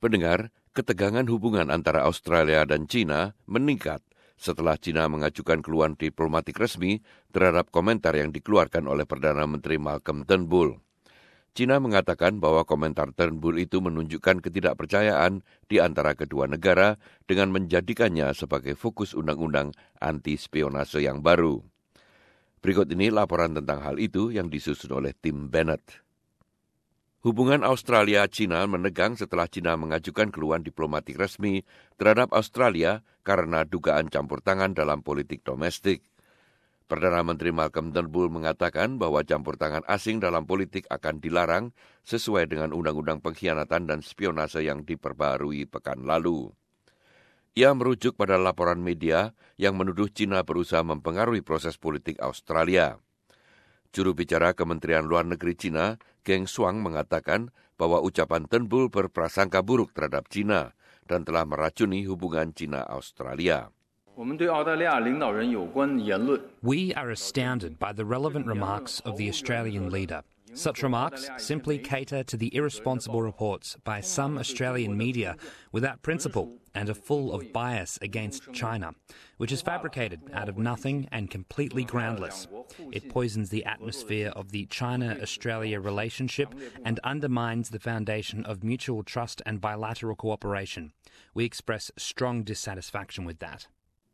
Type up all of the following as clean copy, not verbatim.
Pendengar, ketegangan hubungan antara Australia dan China meningkat setelah China mengajukan keluhan diplomatik resmi terhadap komentar yang dikeluarkan oleh Perdana Menteri Malcolm Turnbull. China mengatakan bahwa komentar Turnbull itu menunjukkan ketidakpercayaan di antara kedua negara dengan menjadikannya sebagai fokus undang-undang anti-spionase yang baru. Berikut ini laporan tentang hal itu yang disusun oleh Tim Bennett. Hubungan Australia-China menegang setelah China mengajukan keluhan diplomatik resmi terhadap Australia karena dugaan campur tangan dalam politik domestik. Perdana Menteri Malcolm Turnbull mengatakan bahwa campur tangan asing dalam politik akan dilarang sesuai dengan Undang-Undang Pengkhianatan dan Spionase yang diperbarui pekan lalu. Ia merujuk pada laporan media yang menuduh China berusaha mempengaruhi proses politik Australia. Juru bicara Kementerian Luar Negeri China, Geng Shuang, mengatakan bahwa ucapan Turnbull berprasangka buruk terhadap China dan telah meracuni hubungan China-Australia. We are astounded by the relevant remarks of the Australian leader. Such remarks simply cater to the irresponsible reports by some Australian media without principle and are full of bias against China, which is fabricated out of nothing and completely groundless. It poisons the atmosphere of the China-Australia relationship and undermines the foundation of mutual trust and bilateral cooperation. We express strong dissatisfaction with that.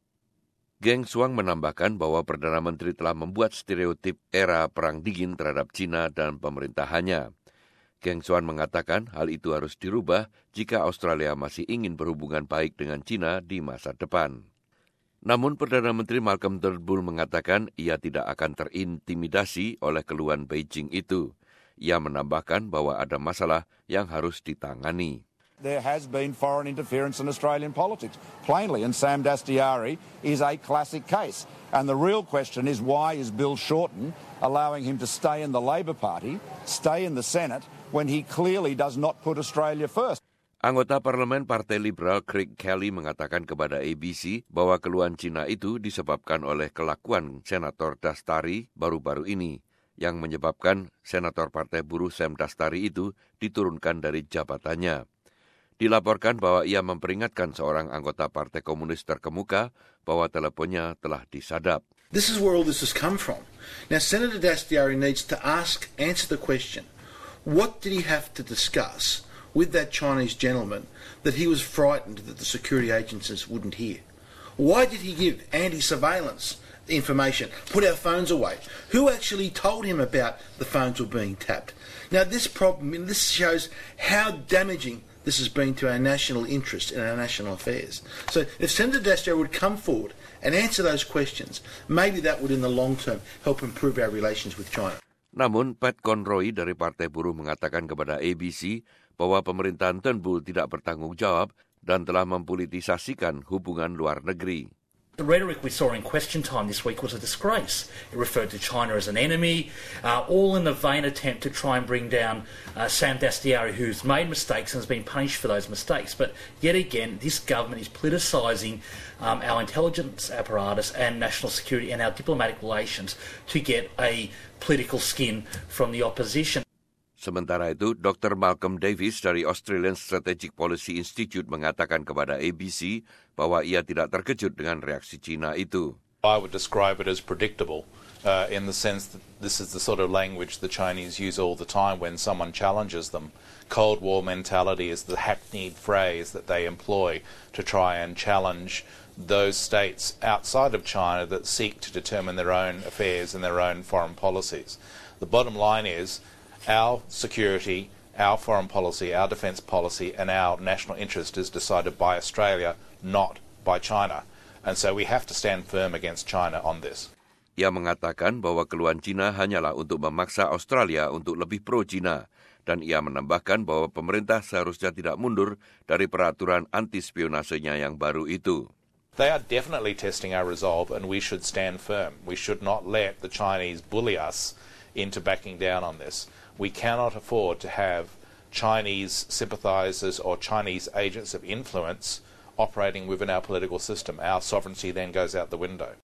Geng Shuang menambahkan bahwa Perdana Menteri telah membuat stereotip era Perang Dingin terhadap China dan pemerintahannya. Geng Shuang mengatakan hal itu harus dirubah jika Australia masih ingin berhubungan baik dengan China di masa depan. Namun Perdana Menteri Malcolm Turnbull mengatakan ia tidak akan terintimidasi oleh keluhan Beijing itu. Ia menambahkan bahwa ada masalah yang harus ditangani. There has been foreign interference in Australian politics, plainly, and Sam Dastyari is a classic case. And the real question is, why is Bill Shorten allowing him to stay in the Labor Party, stay in the Senate, when he clearly does not put Australia first? Anggota Parlemen Partai Liberal Craig Kelly mengatakan kepada ABC bahwa keluhan China itu disebabkan oleh kelakuan Senator Dastari baru-baru ini, yang menyebabkan Senator Partai Buruh Sam Dastari itu diturunkan dari jabatannya. Dilaporkan bahwa ia memperingatkan seorang anggota Partai Komunis terkemuka bahwa teleponnya telah disadap. This is where all this has come from. Now, Senator Dastyari needs to answer the question, what did he have to discuss with that Chinese gentleman that he was frightened that the security agencies wouldn't hear? Why did he give anti-surveillance information, put our phones away? Who actually told him about the phones were being tapped? Now, this shows how damaging this has been to our national interest and our national affairs. So if Senator Dastyari would come forward and answer those questions, maybe that would in the long term help improve our relations with China. Namun Pat Conroy dari Partai Buruh mengatakan kepada ABC bahwa pemerintahan Turnbull tidak bertanggung jawab dan telah mempolitisasikan hubungan luar negeri. The rhetoric we saw in Question Time this week was a disgrace. It referred to China as an enemy, all in the vain attempt to try and bring down Sam Dastyari, who's made mistakes and has been punished for those mistakes. But yet again, this government is politicising our intelligence apparatus and national security and our diplomatic relations to get a political skin from the opposition. Sementara itu, Dr. Malcolm Davis dari Australian Strategic Policy Institute mengatakan kepada ABC bahwa ia tidak terkejut dengan reaksi China itu. I would describe it as predictable in the sense that this is the sort of language the Chinese use all the time when someone challenges them. Cold War mentality is the hackneyed phrase that they employ to try and challenge those states outside of China that seek to determine their own affairs and their own foreign policies. The bottom line is our security, our foreign policy, our defence policy and our national interest is decided by Australia, not by China. And so we have to stand firm against China on this. Ia mengatakan bahwa keluhan China hanyalah untuk memaksa Australia untuk lebih pro-China. Dan ia menambahkan bahwa pemerintah seharusnya tidak mundur dari peraturan anti-spionasenya yang baru itu. They are definitely testing our resolve and we should stand firm. We should not let the Chinese bully us into backing down on this. We cannot afford to have Chinese sympathisers or Chinese agents of influence operating within our political system. Our sovereignty then goes out the window.